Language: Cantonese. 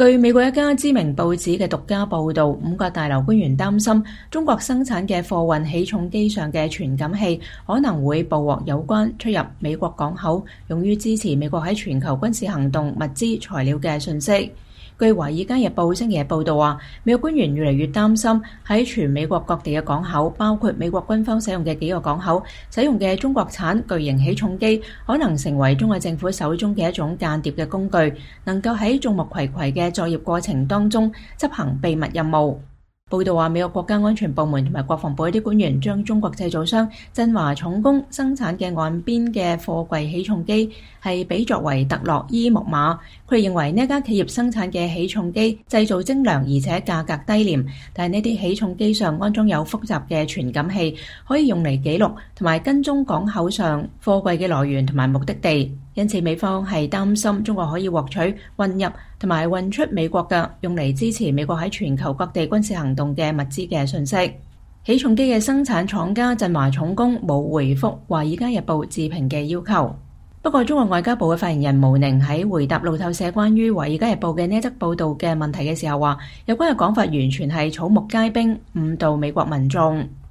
據美國一家知名報紙嘅獨家報導，五角大樓官員擔心中國生產嘅貨運起重機上嘅傳感器可能會捕獲有關出入美國港口，用於支持美國喺全球軍事行動物資材料嘅訊息。據《華爾街日報》星期日報導話，美國官員越嚟越擔心喺全美國各地嘅港口，包括美國軍方使用嘅幾個港口，使用嘅中國產巨型起重機可能成為中國政府手中嘅一種間諜嘅工具，能夠喺眾目睽睽嘅作業過程當中執行秘密任務。報道話，美國國家安全部門同埋國防部一啲官員將中國製造商振華重工生產嘅岸邊嘅貨櫃起重機係比作為特洛伊木馬。佢哋認為呢一家企業生產嘅起重機製造精良，而且價格低廉，但係呢啲起重機上安裝有複雜嘅傳感器，可以用嚟記錄同埋跟蹤港口上貨櫃嘅來源同埋目的地。因此美方係擔心中國可以獲取運入同埋運出美國嘅用嚟支持美國喺全球各地軍事行動嘅物資嘅信息。起重機嘅生產廠家振華重工冇回覆《華爾街日報》置評嘅要求。不過中國外交部嘅發言人毛寧喺回答路透社關於《華爾街日報》嘅呢一則報導嘅問題嘅時候話，有關嘅講法完全係草木皆兵，誤導美國民眾。